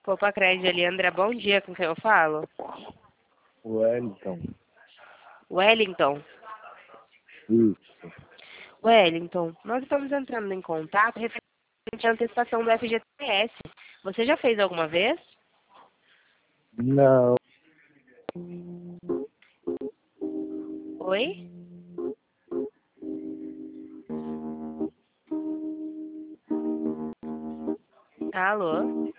Copa Crédito Aliandra, bom dia, com quem eu falo? Wellington. Wellington. Isso. Wellington, nós estamos entrando em contato referente à antecipação do FGTS. Você já fez alguma vez? Não. Oi? Alô?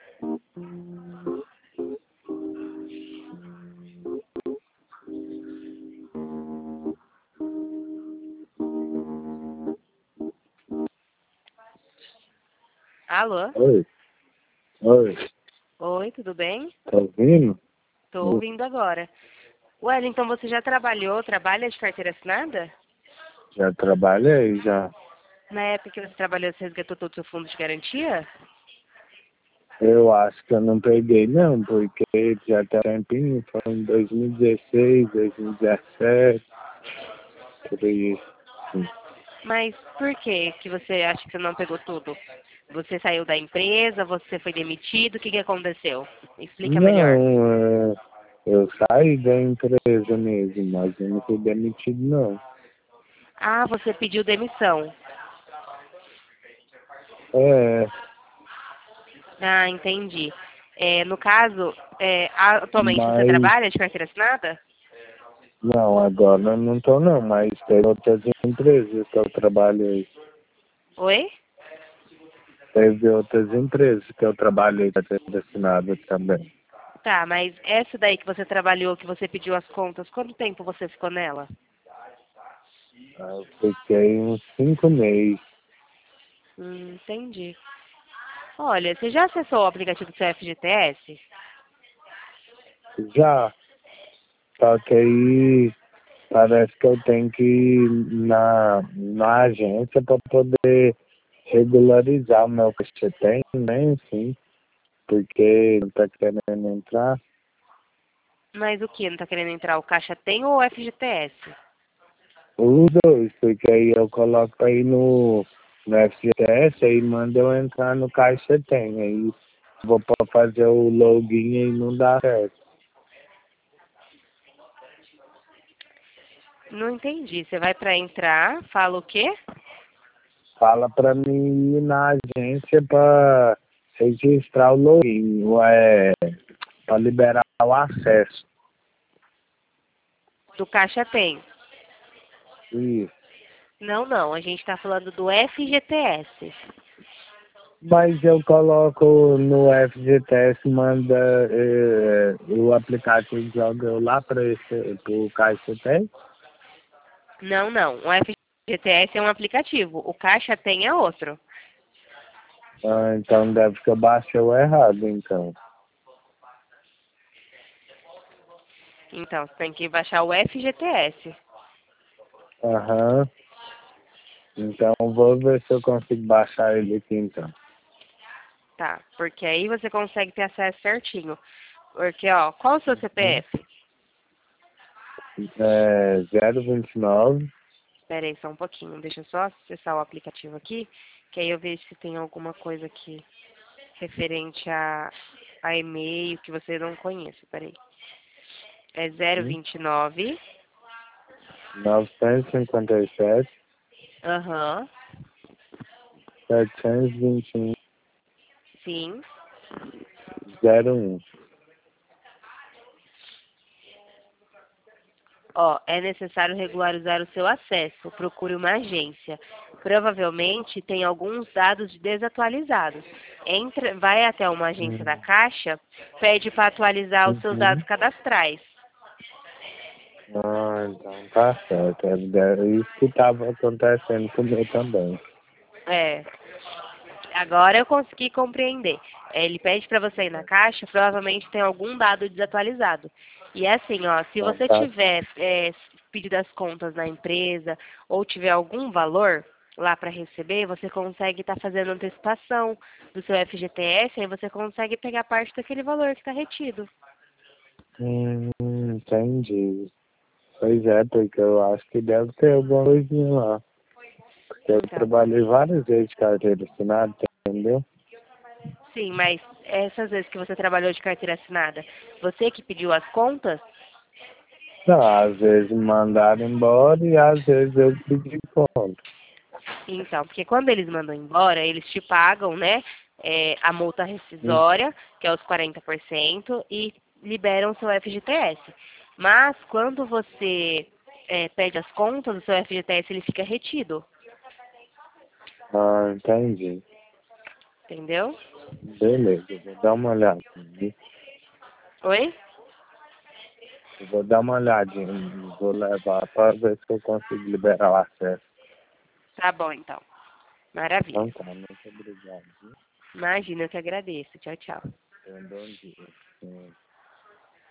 Alô? Oi. Oi. Oi, tudo bem? Tá ouvindo? Estou ouvindo agora. Wellington, você já trabalha de carteira assinada? Já trabalhei, já. Na época que você trabalhou, você resgatou todo o seu fundo de garantia? Eu acho que eu não peguei, não, porque já tem tempinho, foi em 2016, 2017, por isso. Mas por que você acha que você não pegou tudo? Você saiu da empresa, você foi demitido, o que aconteceu? Explica melhor. Não, eu saí da empresa mesmo, mas eu não fui demitido, não. Ah, você pediu demissão. É, Ah, entendi. No caso, atualmente você mas, trabalha de carteira assinada? não, agora eu não tô não, mas tem outras empresas que eu trabalhei. Oi? Teve outras empresas que eu trabalhei para ter assinado também. Tá, mas essa daí que você trabalhou, que você pediu as contas, quanto tempo você ficou nela? Eu fiquei uns 5 meses. Entendi. Olha, você já acessou o aplicativo do seu FGTS? Já, só que aí parece que eu tenho que ir na agência para poder regularizar o meu que você tem, né? Sim, porque não tá querendo entrar. Mas o que? Não tá querendo entrar? O Caixa tem ou o FGTS? Os dois, porque aí eu coloco aí no FGTS, aí manda eu entrar no Caixa Tem. Aí vou para fazer o login e não dá certo. Não entendi. Você vai para entrar, fala o quê? Fala para mim ir na agência para registrar o login, para liberar o acesso. Do Caixa tem. Isso. Não, não. A gente está falando do FGTS. Mas eu coloco no FGTS, manda o aplicativo joga eu lá para o Caixa Tem. Não, não. O FGTS é um aplicativo. O Caixa tem é outro. Ah, então deve que eu baixei o errado, então. Então, você tem que baixar o FGTS. Aham. Então vou ver se eu consigo baixar ele aqui, então. Tá? Porque aí você consegue ter acesso certinho. Porque, ó, qual o seu Uhum. CPF? É 029. Espera aí só um pouquinho. Deixa eu só acessar o aplicativo aqui, que aí eu vejo se tem alguma coisa aqui referente a e-mail que você não conhece. Espera aí. É 029. 957, Aham. 721, Sim. 01. Ó, é necessário regularizar o seu acesso. Procure uma agência. Provavelmente tem alguns dados desatualizados. Vai até uma agência da Uhum. Caixa, pede para atualizar os seus dados Uhum. cadastrais. Ah, então tá certo. É isso que estava acontecendo comigo também. É, agora eu consegui compreender. Ele pede para você ir na Caixa, provavelmente tem algum dado desatualizado. E é assim, ó, se Então você tá. tiver pedido as contas na empresa ou tiver algum valor lá para receber, você consegue estar fazendo antecipação do seu FGTS, aí você consegue pegar parte daquele valor que está retido. Entendi. Pois é, porque eu acho que deve ter alguma coisinha lá. Porque eu Então, trabalhei várias vezes de carteira assinada, entendeu? sim, mas essas vezes que você trabalhou de carteira assinada, você que pediu as contas? Não, às vezes mandaram embora e às vezes eu pedi conta. Então, porque quando eles mandam embora, eles te pagam, né, a multa Hum. rescisória, que é os 40%, e liberam o seu FGTS. Mas quando você pede as contas, o seu FGTS ele fica retido, Ah, entendi. entendeu? Beleza, eu vou dar uma olhada. Oi? Eu vou dar uma olhadinha, vou levar para ver se eu consigo liberar o acesso. Tá bom, então. Maravilha. Então tá, muito obrigado. Viu? Imagina, eu que agradeço. Tchau, tchau. Tenha um bom dia. Sim.